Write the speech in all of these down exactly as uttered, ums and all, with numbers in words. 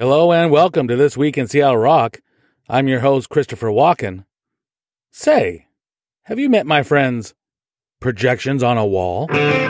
Hello and welcome to This Week in Seattle Rock. I'm your host, Christopher Walken. Say, have you met my friends, Projections on a Wall?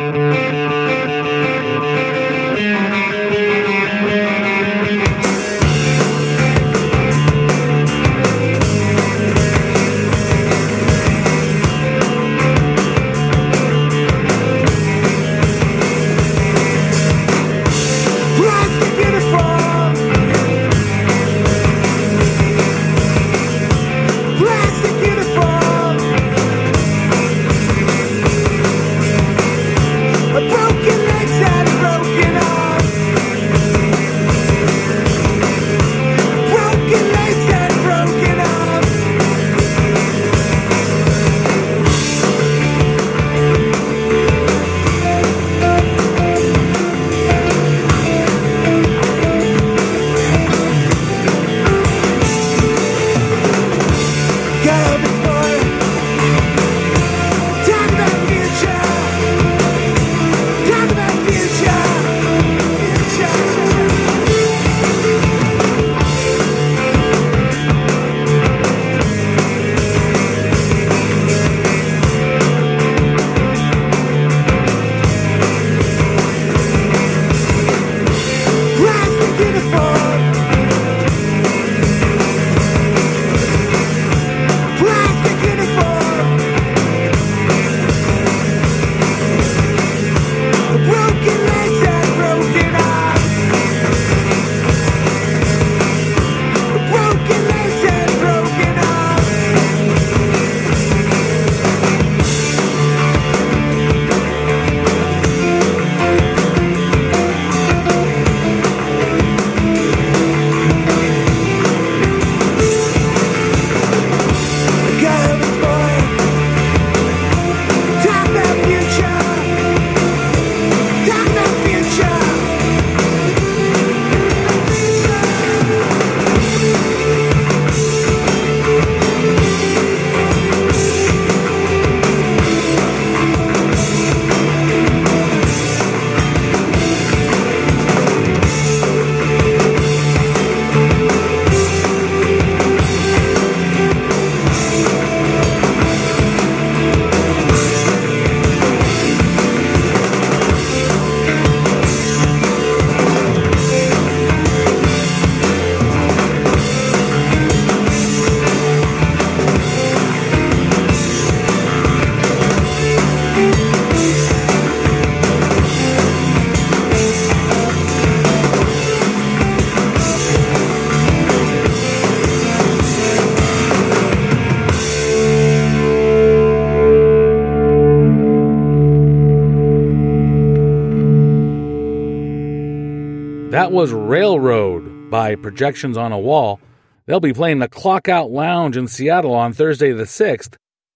That was Railroad by Projections on a Wall. They'll be playing the Clock Out Lounge in Seattle on Thursday the sixth.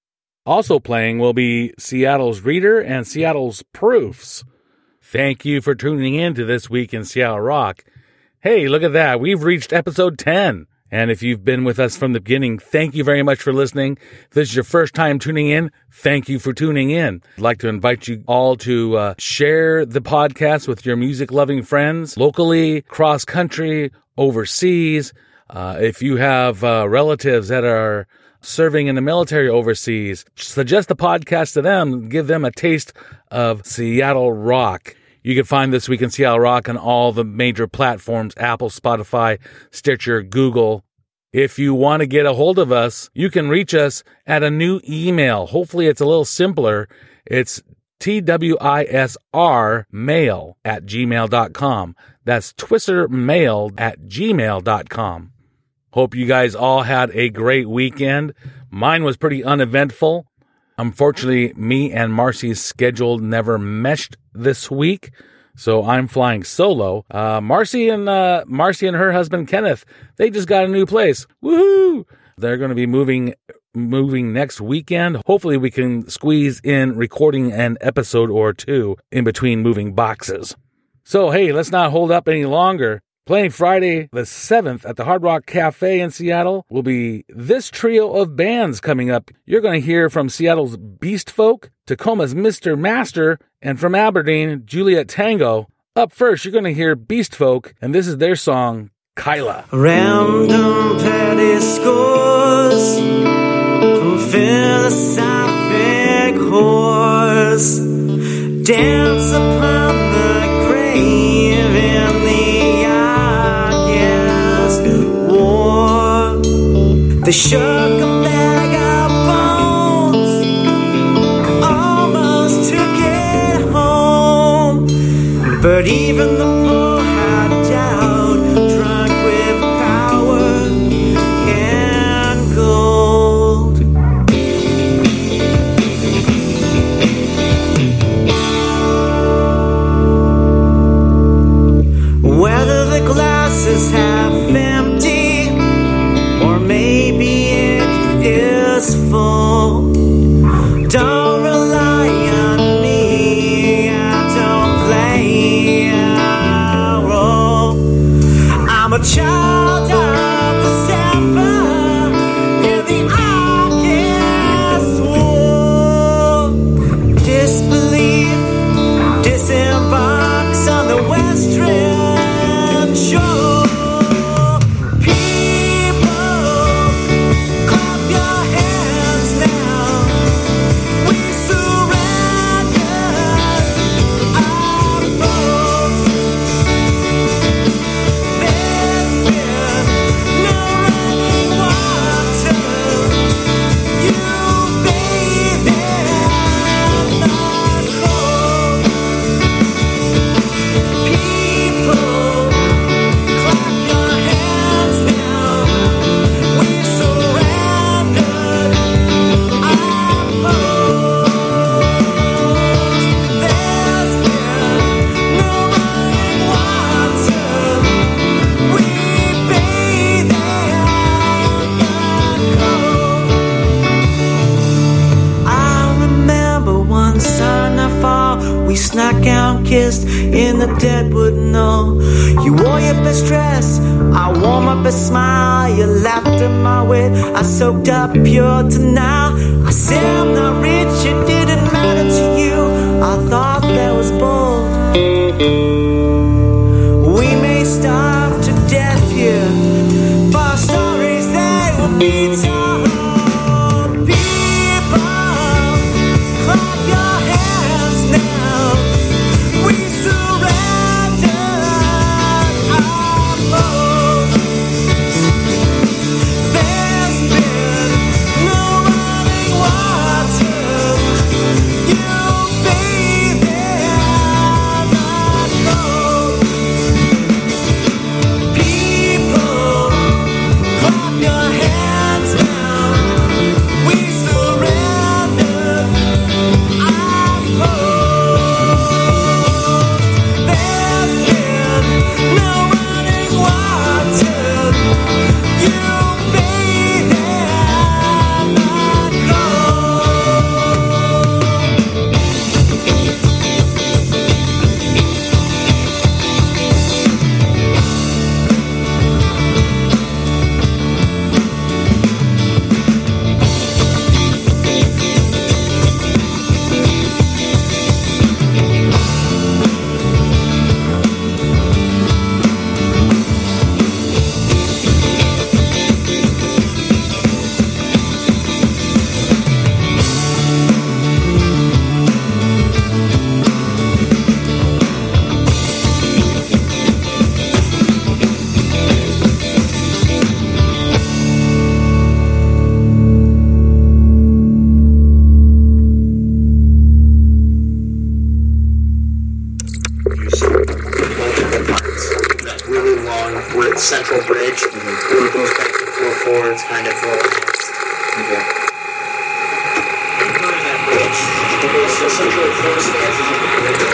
Also playing will be Seattle's Reader and Seattle's Proofs. Thank you for tuning in to This Week in Seattle Rock. Hey, look at that. We've reached episode ten. And if you've been with us from the beginning, thank you very much for listening. If this is your first time tuning in, thank you for tuning in. I'd like to invite you all to uh, share the podcast with your music-loving friends, locally, cross-country, overseas. Uh, if you have uh, relatives that are serving in the military overseas, suggest the podcast to them, give them a taste of Seattle rock. You can find This Week in Seattle Rock on all the major platforms, Apple, Spotify, Stitcher, Google. If you want to get a hold of us, you can reach us at a new email. Hopefully it's a little simpler. It's T W I S R mail at gmail dot com. That's twissermail at gmail dot com. Hope you guys all had a great weekend. Mine was pretty uneventful. Unfortunately, me and Marcy's schedule never meshed this week, so I'm flying solo. Uh, Marcy and uh, Marcy and her husband Kenneth, they just got a new place. Woohoo! They're going to be moving moving next weekend. Hopefully, we can squeeze in recording an episode or two in between moving boxes. So, hey, let's not hold up any longer. Playing Friday the seventh at the Hard Rock Cafe in Seattle will be this trio of bands coming up. You're going to hear from Seattle's Beast Folk, Tacoma's Mister Master, and from Aberdeen, Juliet Tango. Up first, you're going to hear Beast Folk, and this is their song, Kyla. Random petty scores from philosophic whores dance upon the grave in the August war. They shook a bag of bones, almost took it home, but even the poor had doubt, drunk with power and gold. Whether the glass is half empty or maybe it is full, don't rely on me, I don't play a role. I'm a child of December in the August war. Disbelief disembarks on the western shore. People, clap your hands now. We surrender our votes. There's been no running water. You bathe in the cold. People, clap your hands now. We surrendered our post. There's been no running water. We bathe in the cold. I remember one summer fall, we snuck out and kissed in the deadwood knoll. You wore your best dress, I wore my best smile. You laughed at my wit, I soaked up pure denial. I said I'm not rich, it didn't matter to you. I thought that was bold. We may starve to death here, but our stories they will be told. People, clap your hands now. We surrendered our votes. There's been no running water. You bathe in the cold. People, clap your hands now. We surrendered our votes. There's been no running water. You bathe in the that really long where it's central bridge, where it goes back to four four, it's kind of relaxed. Okay. Ignore that bridge. Okay, so central four stanzas of the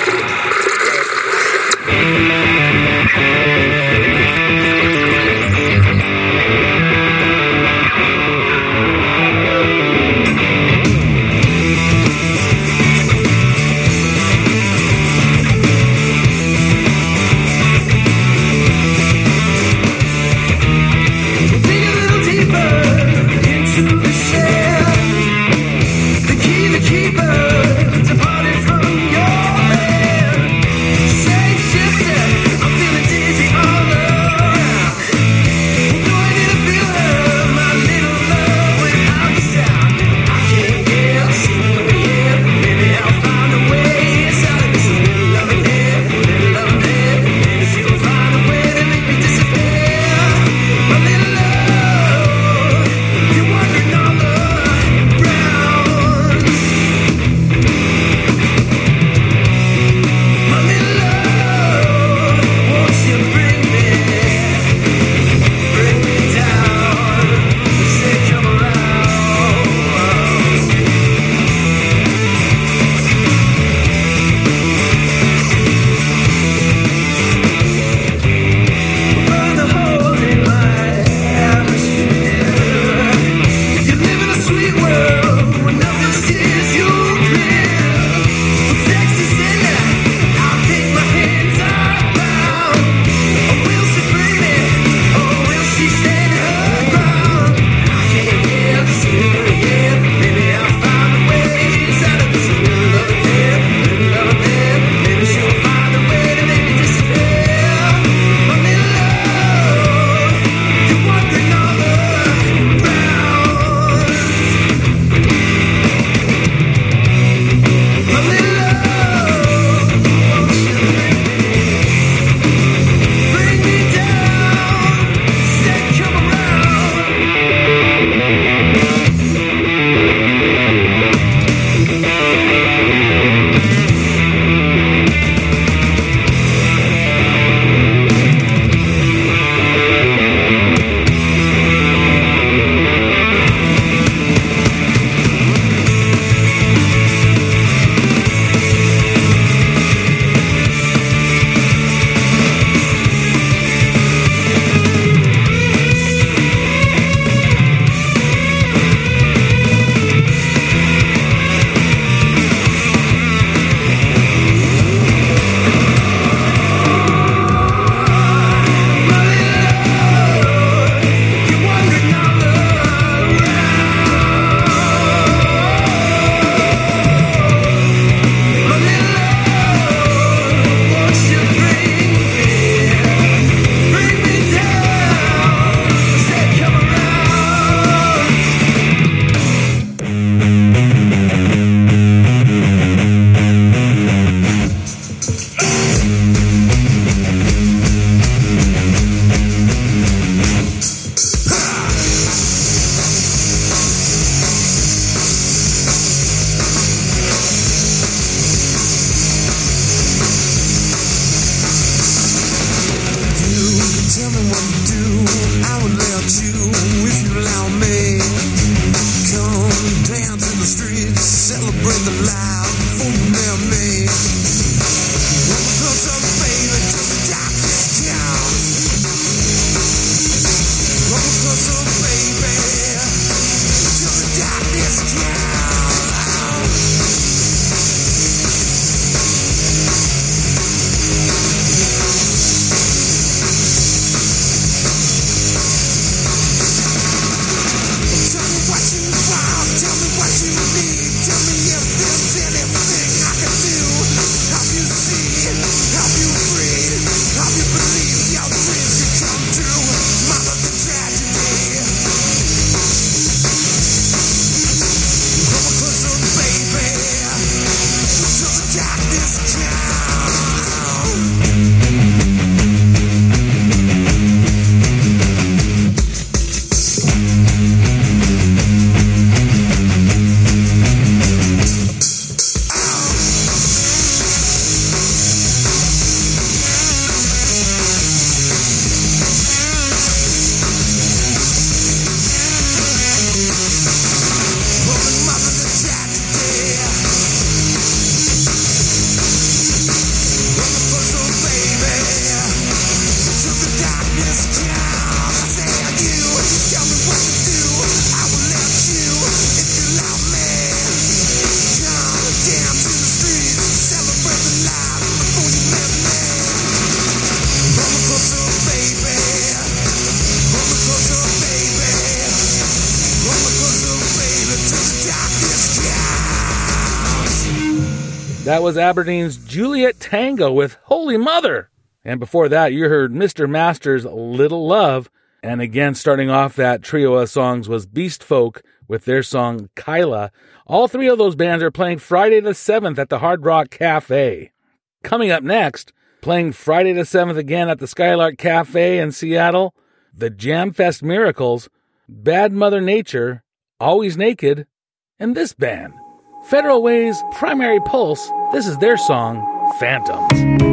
dig a little deeper into the shell. The key, the keeper, departed from your land. Shape shifted, I'm feeling dizzy all over. That was Aberdeen's Juliet Tango with Holy Mother. And before that, you heard Mister Master's Little Love. And again, starting off that trio of songs was Beast Folk with their song Kyla. All three of those bands are playing Friday the seventh at the Hard Rock Cafe. Coming up next, playing Friday the seventh again at the Skylark Cafe in Seattle, the Jamfest Miracles, Bad Mother Nature, Always Naked, and this band, Federal Way's Primary Pulse. This is their song, Phantoms.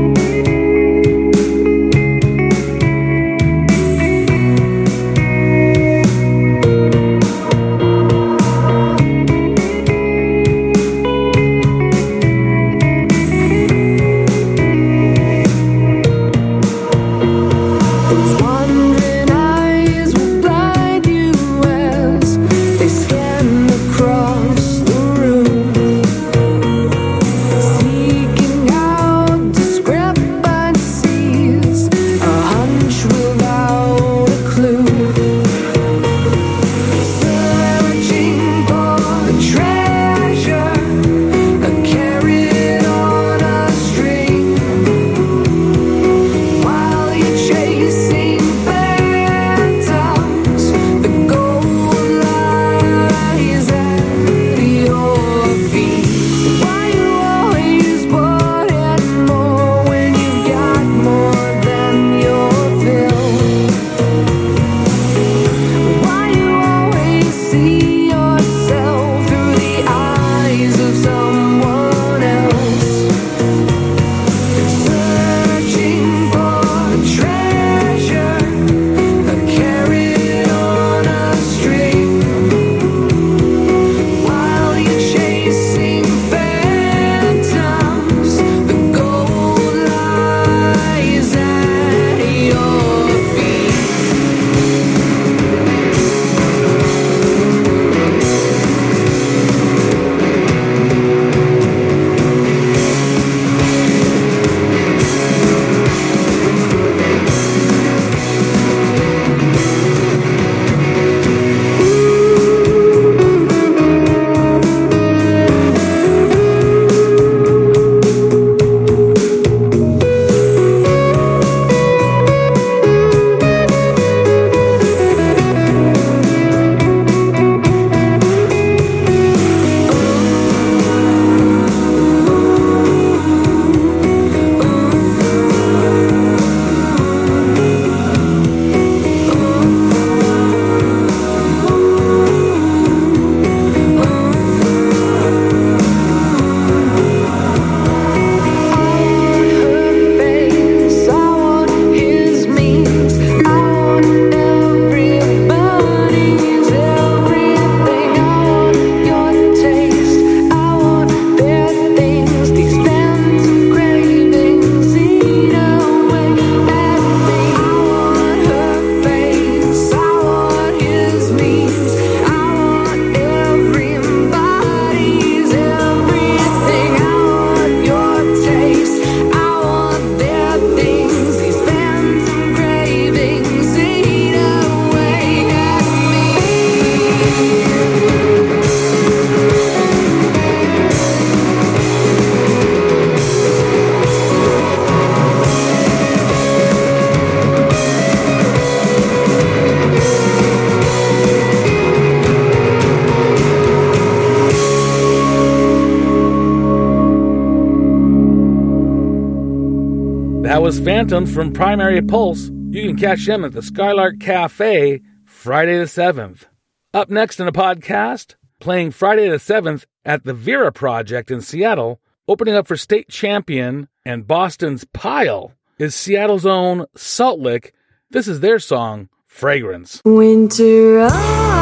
That was Phantoms from Primary Pulse. You can catch them at the Skylark Cafe Friday the seventh. Up next in a podcast, playing Friday the seventh at the Vera Project in Seattle, opening up for state champion and Boston's Pile, is Seattle's own Salt Lick. This is their song, Fragrance. Winter oh.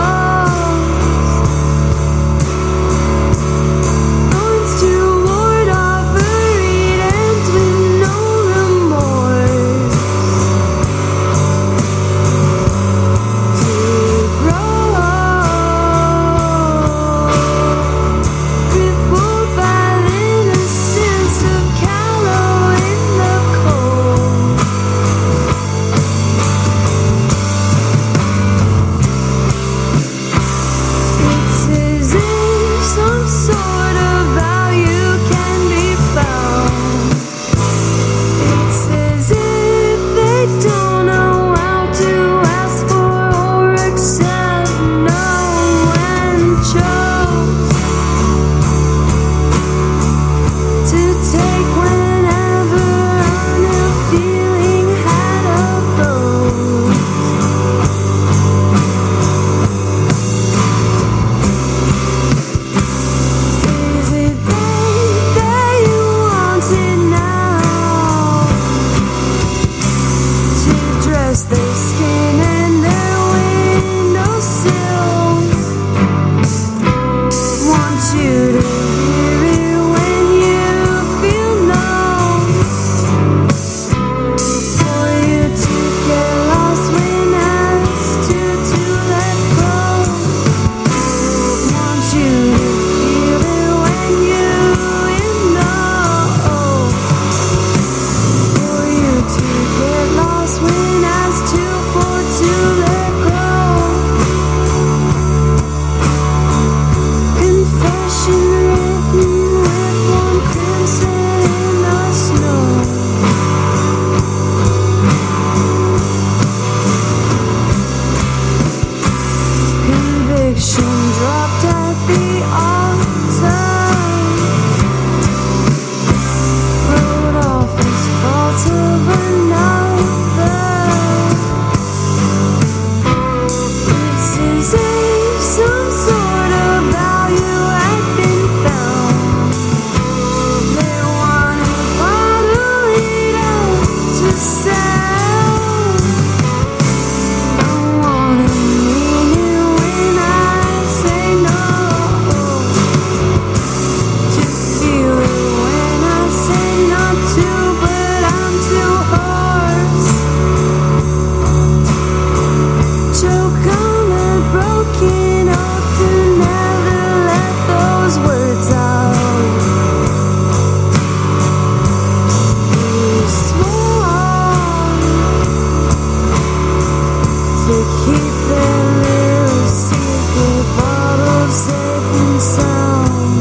to keep their little secret bottle safe and sound.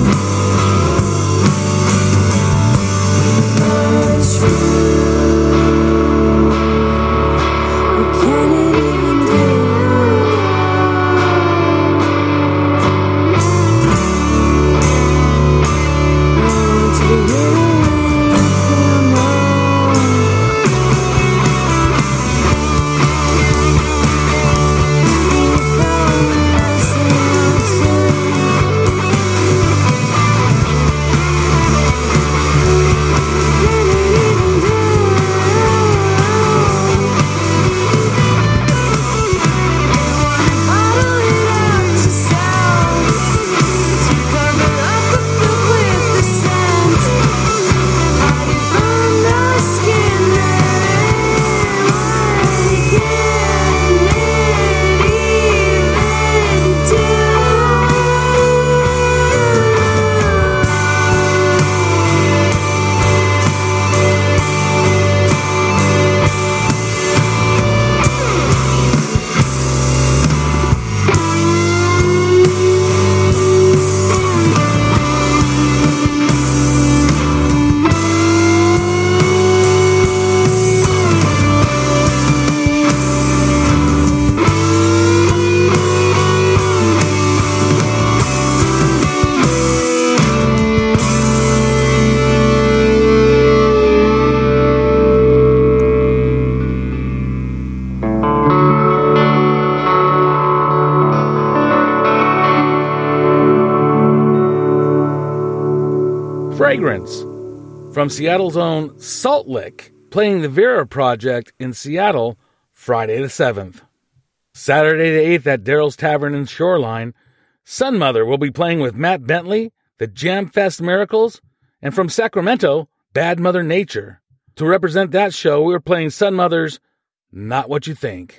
But true, what can it even do? Oh, do you really feel no? Fragrance from Seattle's own Salt Lick, playing the Vera Project in Seattle Friday the seventh. Saturday the eighth at Daryl's Tavern in Shoreline, Sun Mother will be playing with Matt Bentley, the Jam Fest Miracles, and from Sacramento, Bad Mother Nature. To represent that show, we are playing Sun Mother's Not What You Think.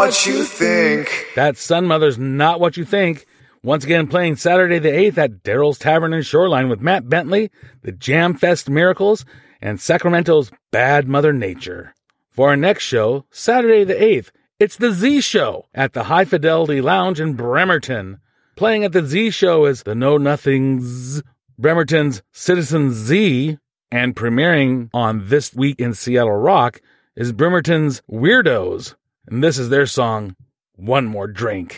what you think. That Sun Mother's Not What You Think. Once again playing Saturday the eighth at Daryl's Tavern in Shoreline with Matt Bentley, the Jam Fest Miracles, and Sacramento's Bad Mother Nature. For our next show, Saturday the eighth, it's the Z Show at the High Fidelity Lounge in Bremerton. Playing at the Z Show is the Know Nothings, Bremerton's Citizen Z, and premiering on This Week in Seattle Rock is Bremerton's Weirdos, and this is their song, One More Drink.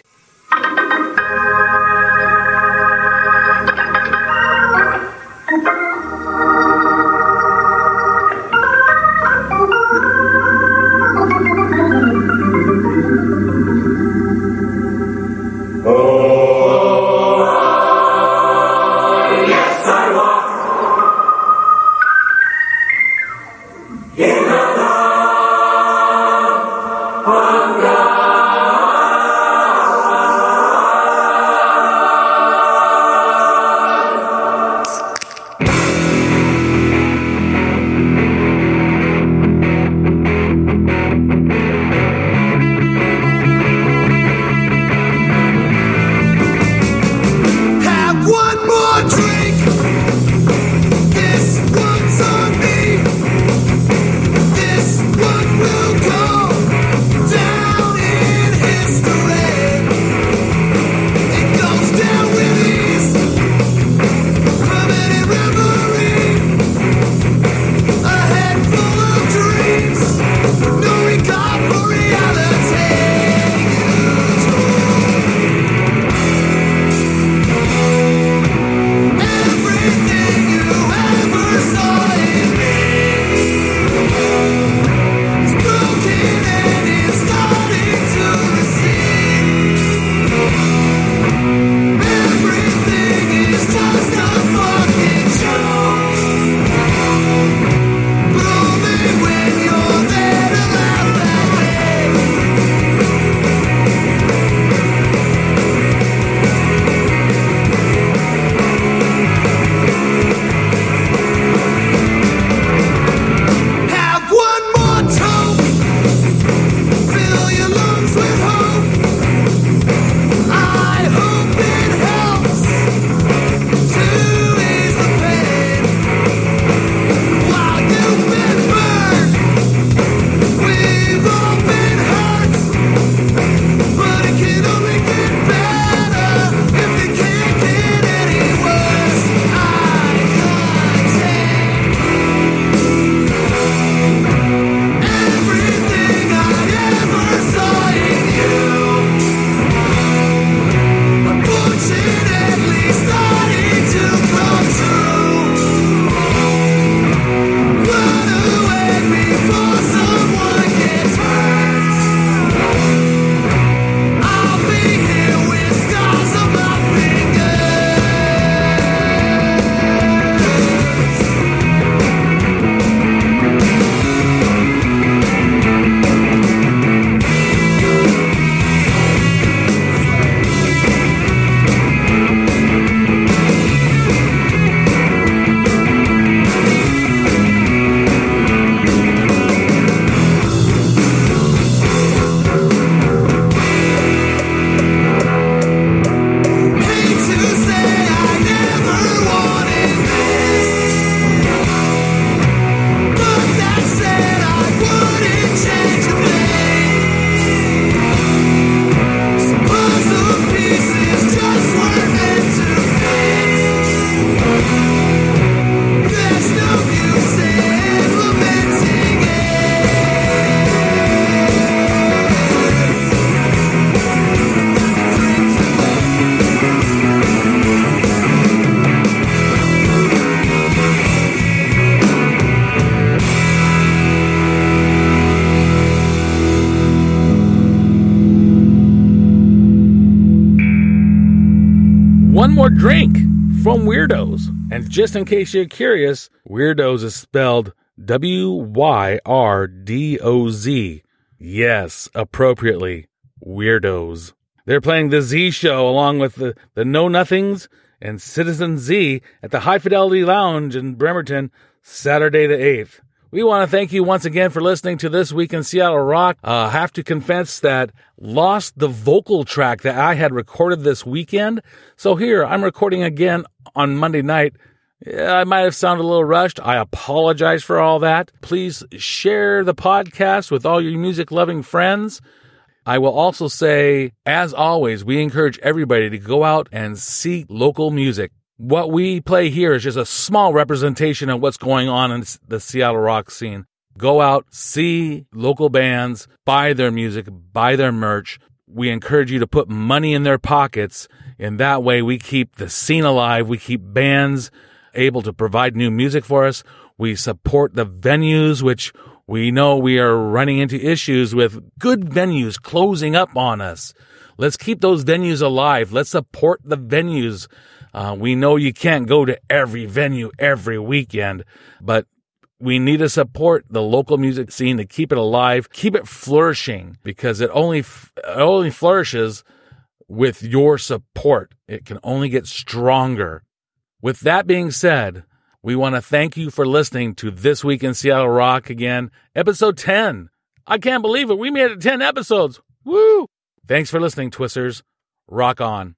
One More Drink from Weirdos. And just in case you're curious, Weirdos is spelled W Y R D O Z. Yes, appropriately, Weirdos. They're playing the Z Show along with the, the Know Nothings and Citizen Z at the High Fidelity Lounge in Bremerton, Saturday the eighth. We want to thank you once again for listening to This Week in Seattle Rock. I uh, have to confess that lost the vocal track that I had recorded this weekend. So here, I'm recording again on Monday night. I might have sounded a little rushed. I apologize for all that. Please share the podcast with all your music-loving friends. I will also say, as always, we encourage everybody to go out and seek local music. What we play here is just a small representation of what's going on in the Seattle rock scene. Go out, see local bands, buy their music, buy their merch. We encourage you to put money in their pockets. In that way, we keep the scene alive. We keep bands able to provide new music for us. We support the venues, which we know we are running into issues with good venues closing up on us. Let's keep those venues alive. Let's support the venues. Uh, we know you can't go to every venue every weekend, but we need to support the local music scene to keep it alive, keep it flourishing, because it only f- it only flourishes with your support. It can only get stronger. With that being said, we want to thank you for listening to This Week in Seattle Rock again, episode ten. I can't believe it. We made it ten episodes. Woo! Thanks for listening, Twisters. Rock on.